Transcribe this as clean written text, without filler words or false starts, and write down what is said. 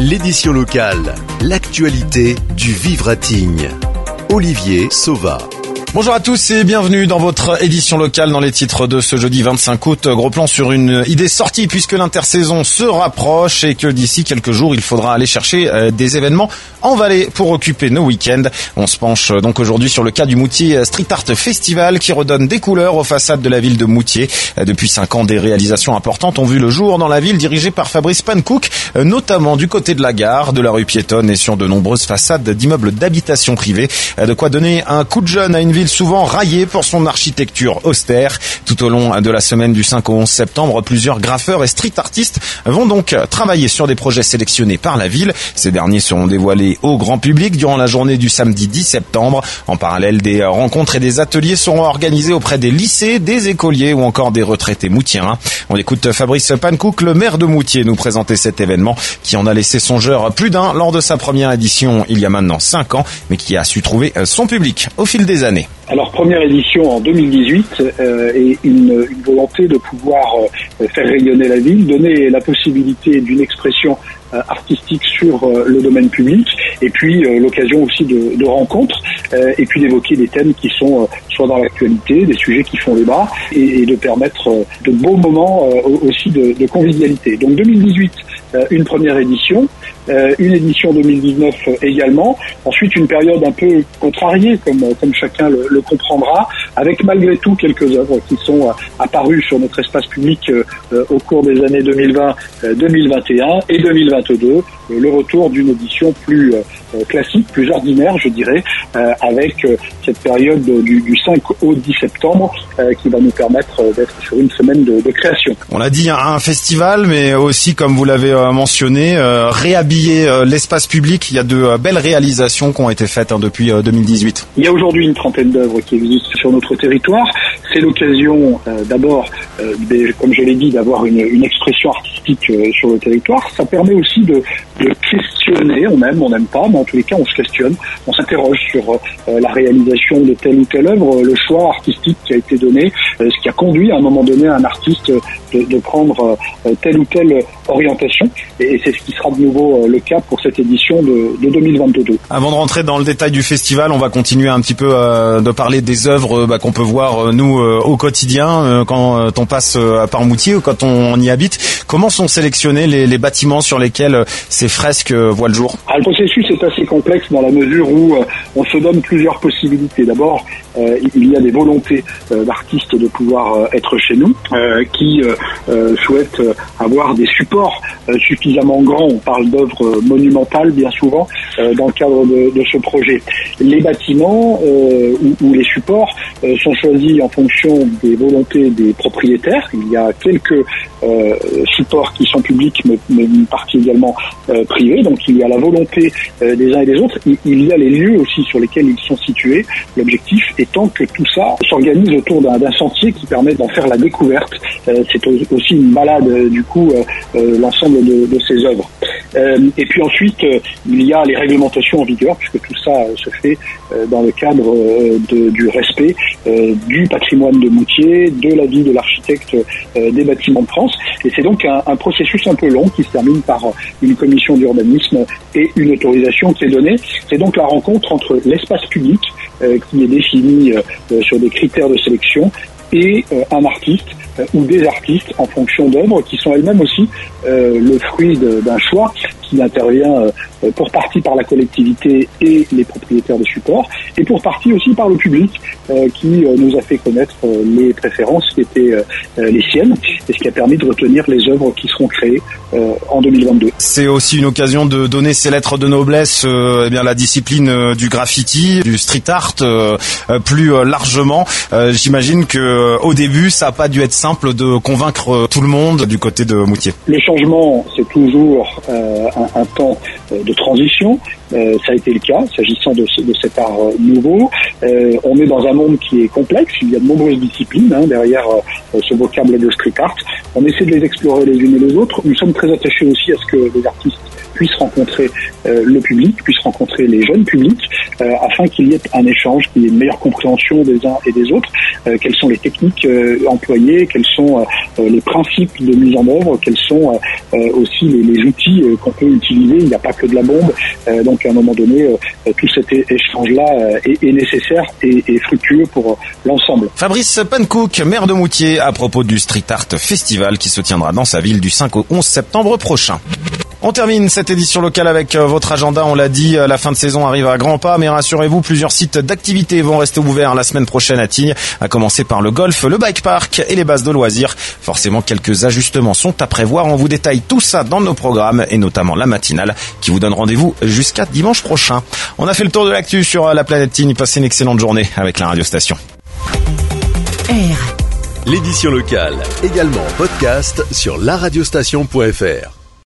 L'édition locale, l'actualité du Vivre à Tignes. Olivier Sauva. Bonjour à tous et bienvenue dans votre édition locale dans les titres de ce jeudi 25 août. Gros plan sur une idée sortie puisque l'intersaison se rapproche et que d'ici quelques jours, il faudra aller chercher des événements en Valais pour occuper nos week-ends. On se penche donc aujourd'hui sur le cas du Moutier Street Art Festival qui redonne des couleurs aux façades de la ville de Moutier. Depuis 5 ans, des réalisations importantes ont vu le jour dans la ville dirigée par Fabrice Pankouk, notamment du côté de la gare, de la rue piétonne et sur de nombreuses façades d'immeubles d'habitation privée. De quoi donner un coup de jeune à une ville souvent raillée pour son architecture austère. Tout au long de la semaine du 5 au 11 septembre, plusieurs graffeurs et street artistes vont donc travailler sur des projets sélectionnés par la ville. Ces derniers seront dévoilés au grand public durant la journée du samedi 10 septembre. En parallèle, des rencontres et des ateliers seront organisés auprès des lycées, des écoliers ou encore des retraités moutiens. On écoute Fabrice Pankouk, le maire de Moutier, nous présenter cet événement qui en a laissé songeur plus d'un lors de sa première édition il y a maintenant 5 ans, mais qui a su trouver son public au fil des années. Alors, première édition en 2018 et une volonté de pouvoir faire rayonner la ville, donner la possibilité d'une expression artistique sur le domaine public et puis l'occasion aussi de rencontres et puis d'évoquer des thèmes qui sont soit dans l'actualité, des sujets qui font débat et de permettre de beaux moments aussi de convivialité. Donc 2018, une première édition, une édition 2019 également, ensuite une période un peu contrariée comme chacun le comprendra, avec malgré tout quelques œuvres qui sont apparues sur notre espace public au cours des années 2020, 2021 et 2022, le retour d'une édition plus classique, plus ordinaire je dirais, avec cette période du 5 au 10 septembre qui va nous permettre d'être sur une semaine de création. On l'a dit, un festival, mais aussi, comme vous l'avez mentionné, réhabiller l'espace public. Il y a de belles réalisations qui ont été faites depuis 2018. Il y a aujourd'hui une trentaine d'œuvres qui existent sur notre territoire. C'est l'occasion d'abord, comme je l'ai dit, d'avoir une expression artistique sur le territoire. Ça permet aussi de questionner, on aime, on n'aime pas, mais en tous les cas on se questionne, on s'interroge sur la réalisation de telle ou telle œuvre, le choix artistique qui a été donné, ce qui a conduit à un moment donné un artiste de prendre telle ou telle orientation, et c'est ce qui sera de nouveau le cas pour cette édition de 2022. Avant de rentrer dans le détail du festival, on va continuer un petit peu de parler des œuvres qu'on peut voir nous au quotidien quand on passe par Moutier ou quand on y habite. Comment sont sélectionnés les bâtiments sur lesquels ces fresques voient le jour? Le processus est assez complexe dans la mesure où on se donne plusieurs possibilités. D'abord, il y a des volontés d'artistes de pouvoir être chez nous, qui souhaitent avoir des supports suffisamment grands. On parle d'œuvres monumentales bien souvent dans le cadre de ce projet. Les bâtiments ou les supports sont choisis en fonction des volontés des propriétaires. Il y a quelques supports qui sont publics, mais une partie également privée. Donc il y a la volonté des uns et des autres. Il y a les lieux aussi sur lesquels ils sont situés. L'objectif étant que tout ça s'organise autour d'un sentier qui permet d'en faire la découverte. C'est aussi une balade du coup l'ensemble de ces œuvres. Et puis ensuite il y a les réglementations en vigueur puisque tout ça se fait dans le cadre du respect du patrimoine de Moutier, de l'avis de l'architecte des bâtiments de France. Et c'est donc un processus un peu long qui se termine par une commission d'urbanisme et une autorisation qui est donnée. C'est donc la rencontre entre l'espace public qui est défini sur des critères de sélection et un artiste ou des artistes en fonction d'œuvres qui sont elles-mêmes aussi le fruit d'un choix qui intervient pour partie par la collectivité et les propriétaires des supports et pour partie aussi par le public qui nous a fait connaître les préférences qui étaient les siennes et ce qui a permis de retenir les œuvres qui seront créées en 2022. C'est aussi une occasion de donner ses lettres de noblesse la discipline du graffiti, du street art plus largement. J'imagine que au début ça n'a pas dû être simple de convaincre tout le monde du côté de Moutier. Le changement, c'est toujours un temps de transition. Ça a été le cas s'agissant de cet art nouveau. On est dans un monde qui est complexe. Il y a de nombreuses disciplines derrière ce vocable de street art. On essaie de les explorer les unes et les autres. Nous sommes très attachés aussi à ce que les artistes puisse rencontrer le public, puisse rencontrer les jeunes publics, afin qu'il y ait un échange, qu'il y ait une meilleure compréhension des uns et des autres, quelles sont les techniques employées, quels sont les principes de mise en œuvre, quels sont aussi les outils qu'on peut utiliser. Il n'y a pas que de la bombe, donc à un moment donné, tout cet échange-là est nécessaire et fructueux pour l'ensemble. Fabrice Pankouk, maire de Moutier, à propos du Street Art Festival qui se tiendra dans sa ville du 5 au 11 septembre prochain. On termine cette édition locale avec votre agenda. On l'a dit, la fin de saison arrive à grands pas, mais rassurez-vous, plusieurs sites d'activités vont rester ouverts la semaine prochaine à Tignes, à commencer par le golf, le bike park et les bases de loisirs. Forcément, quelques ajustements sont à prévoir. On vous détaille tout ça dans nos programmes et notamment la matinale qui vous donne rendez-vous jusqu'à dimanche prochain. On a fait le tour de l'actu sur la planète Tignes. Passez une excellente journée avec la radiostation. L'édition locale, également en podcast sur laradiostation.fr.